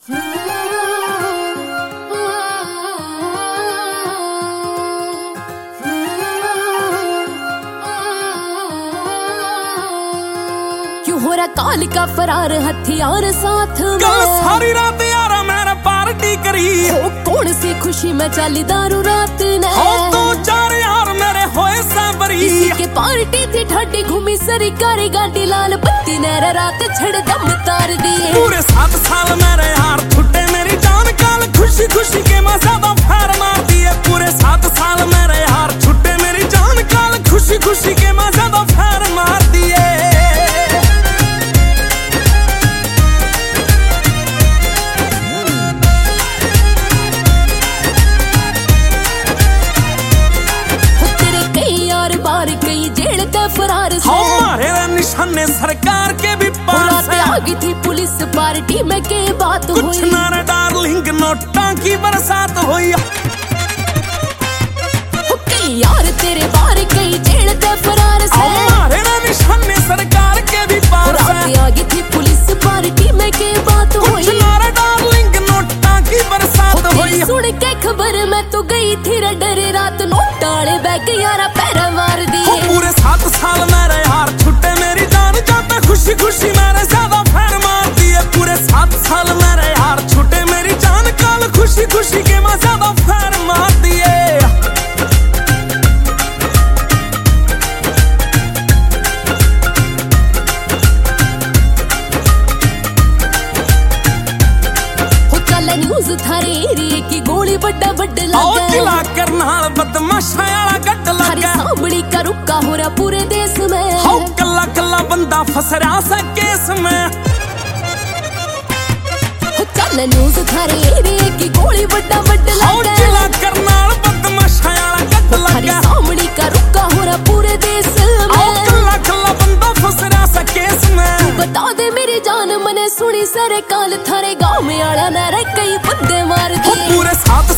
क्यों हो रहा काल का फरार हथियार साथ में? कल सारी रात यारा मैंने पार्टी करी हो कौन सी खुशी में चली दारू रात ने? हो दो चार यार मेरे होए सबरी किसी के पार्टी थी ठाडी घूमी सरकारी गाड़ी लाल बत्ती नहर रात छड़ दम तार दिए। पूरे 7 साल मेरे यार छुट्टे मेरी जान काल खुशी खुशी के मैं ज्यादा फैर मार दिए। पूरे 7 साल मेरे यार छुट्टे मेरी जान काल खुशी खुशी के मैं ज्यादा फैर मार दिए। फरार हमारे निशाने सरकार के भी पास है। आ गई थी पुलिस पार्टी में के बात हुई कुछ ना रे डार्लिंग नोटा की बरसात हुई। यार तेरे बार कई जेल ते फरार से हमारे निशाने सरकार के भी पास है। आ गई थी पुलिस पार्टी में के बात हुई कुछ ना रे डार्लिंग नोटा की बरसात हुई। सुन के खबर मैं तो गई थी डरे रात नोटाले बैग यारा पैरा मार दिए। पूरे 7 साल मेरे यार छुट्टे मेरी जान जाता खुशी खुशी मेरे ज्यादा फैर मार दिए। पूरे 7 साल मेरे यार छुट्टे मेरी जान काल खुशी खुशी के मैं ज्यादा फैर मार दिए। न्यूज़ थारे एरिया की गोली बड्डा बड्डा लगा जिला करनाल बदमाशा वाला गड्ड लगा। सामड़ी का रुका हो रहा पूरे देश में। हाउ कल्ला कल्ला बंदा फंस रहा सा केस में। चल न्यूज़ थारे एरिया की गोली बड्डा बड्डा लगा। जिला करनाल बदमाशा वाला गड्ड लगा। सामड़ी का रुका हो रहा पूरे देश में। कल्ला कल्ला बंदा फंस रहा सा केस में। बता दे मेरी जान मने सुनी सरे काल थारे गांव में आला ना रे कई बंदे मार दिए। पूरे 7